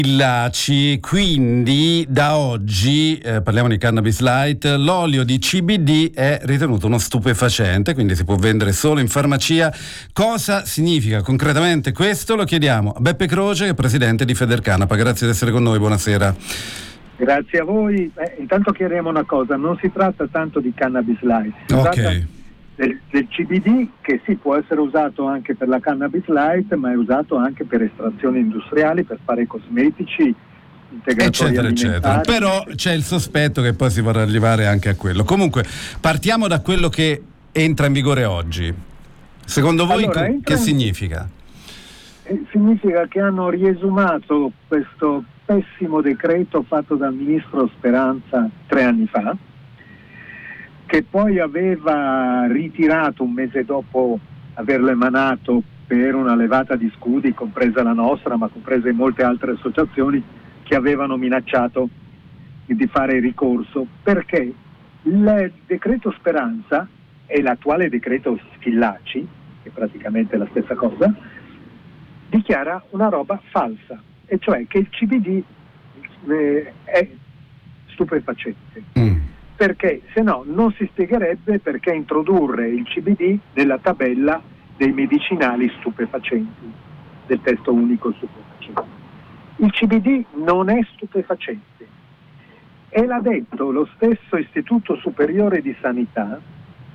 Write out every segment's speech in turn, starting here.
Illaci, quindi da oggi, parliamo di cannabis light, l'olio di CBD è ritenuto uno stupefacente, quindi si può vendere solo in farmacia. Cosa significa concretamente questo? Lo chiediamo a Beppe Croce, che è presidente di Federcanapa. Grazie di essere con noi, buonasera. Grazie a voi. Intanto chiariamo una cosa, non si tratta tanto di cannabis light, si tratta del CBD, che sì, può essere usato anche per la cannabis light, ma è usato anche per estrazioni industriali, per fare cosmetici, integratori eccetera, alimentari. eccetera. Però c'è il sospetto che poi si vorrà arrivare anche a quello. Comunque, partiamo da quello che entra in vigore oggi. Secondo voi che significa? Significa che hanno riesumato questo pessimo decreto fatto dal ministro Speranza 3 anni fa, che poi aveva ritirato un mese dopo averlo emanato per una levata di scudi, compresa la nostra, ma comprese molte altre associazioni che avevano minacciato di fare ricorso, perché il decreto Speranza e l'attuale decreto Schillaci, che è praticamente la stessa cosa, dichiara una roba falsa, e cioè che il CBD è stupefacente. Perché se no non si spiegherebbe perché introdurre il CBD nella tabella dei medicinali stupefacenti, del testo unico stupefacente. Il CBD non è stupefacente, e l'ha detto lo stesso Istituto Superiore di Sanità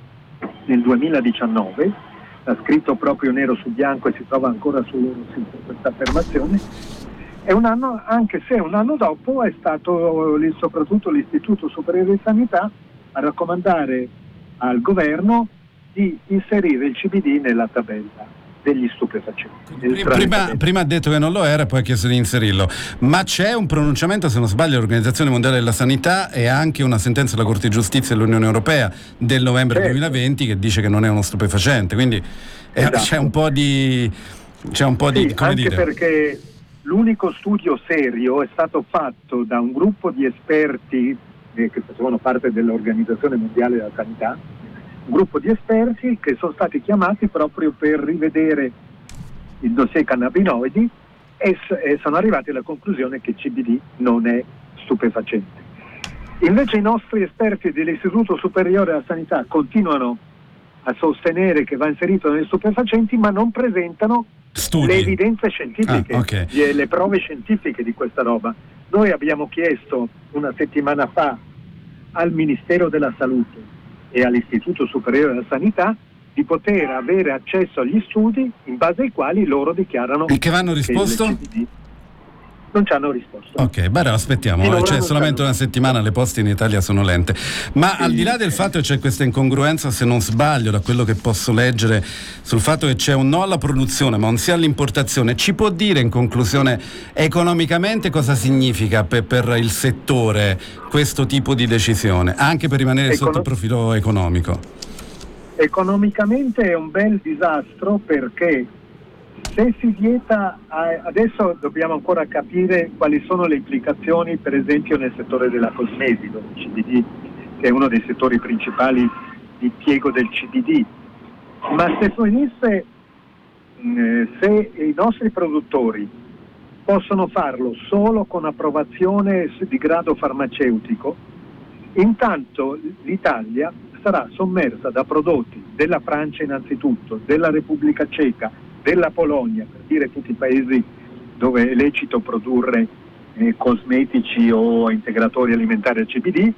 nel 2019, l'ha scritto proprio nero su bianco e si trova ancora sul loro sito questa affermazione. E anche se un anno dopo è stato soprattutto l'Istituto Superiore di Sanità a raccomandare al governo di inserire il CBD nella tabella degli stupefacenti. Prima ha detto che non lo era, poi ha chiesto di inserirlo. Ma c'è un pronunciamento, se non sbaglio, dell'Organizzazione Mondiale della Sanità e anche una sentenza della Corte di Giustizia dell'Unione Europea del novembre 2020 che dice che non è uno stupefacente. Quindi esatto. C'è un po' di come anche dire. Perché l'unico studio serio è stato fatto da un gruppo di esperti che facevano parte dell'Organizzazione Mondiale della Sanità, un gruppo di esperti che sono stati chiamati proprio per rivedere il dossier cannabinoidi e sono arrivati alla conclusione che il CBD non è stupefacente. Invece i nostri esperti dell'Istituto Superiore della Sanità continuano a sostenere che va inserito negli stupefacenti, ma non presentano studi, le evidenze scientifiche, le prove scientifiche di questa roba. Noi abbiamo chiesto una settimana fa al Ministero della Salute e all'Istituto Superiore della Sanità di poter avere accesso agli studi in base ai quali loro dichiarano. E che vanno risposto? Che il CBD non ci hanno risposto. Ok, beh, aspettiamo, c'è solamente una settimana, le poste in Italia sono lente. Ma sì, al di là del fatto che c'è questa incongruenza, se non sbaglio, da quello che posso leggere, sul fatto che c'è un no alla produzione ma un sì all'importazione, ci può dire in conclusione economicamente cosa significa per il settore questo tipo di decisione, anche per rimanere sotto il profilo economico? Economicamente è un bel disastro, perché se si vieta, adesso dobbiamo ancora capire quali sono le implicazioni, per esempio nel settore della cosmetica, del CBD, che è uno dei settori principali di impiego del CBD. Ma se venisse, se i nostri produttori possono farlo solo con approvazione di grado farmaceutico, intanto l'Italia sarà sommersa da prodotti della Francia innanzitutto, della Repubblica Ceca, della Polonia, per dire tutti i paesi dove è lecito produrre cosmetici o integratori alimentari al CBD,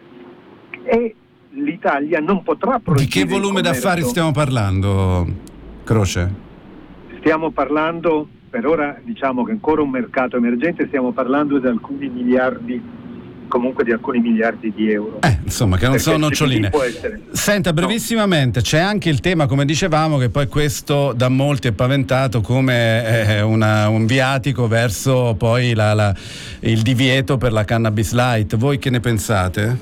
e l'Italia non potrà produrre. Di che volume d'affari stiamo parlando, Croce? Stiamo parlando, per ora diciamo che è ancora un mercato emergente, stiamo parlando di alcuni miliardi, comunque di alcuni miliardi di euro. Insomma, che non sono noccioline. Senta, brevissimamente, c'è anche il tema, come dicevamo, che poi questo da molti è paventato come un viatico verso poi il divieto per la cannabis light. Voi che ne pensate?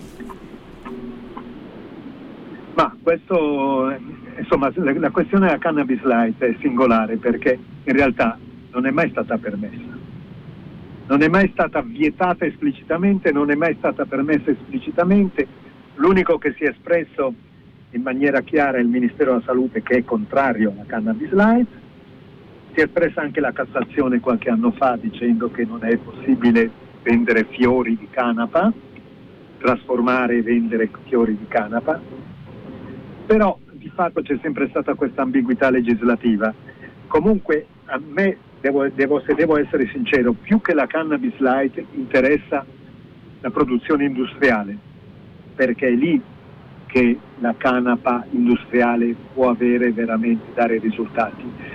Ma questo, insomma, la questione della cannabis light è singolare, perché in realtà non è mai stata permessa. Non è mai stata vietata esplicitamente, non è mai stata permessa esplicitamente. L'unico che si è espresso in maniera chiara è il Ministero della Salute, che è contrario alla cannabis light, Si è espressa anche la Cassazione qualche anno fa dicendo che non è possibile vendere fiori di canapa, trasformare e vendere fiori di canapa, però di fatto c'è sempre stata questa ambiguità legislativa. Comunque a me, se devo essere sincero, più che la cannabis light interessa la produzione industriale, perché è lì che la canapa industriale può avere veramente dare risultati.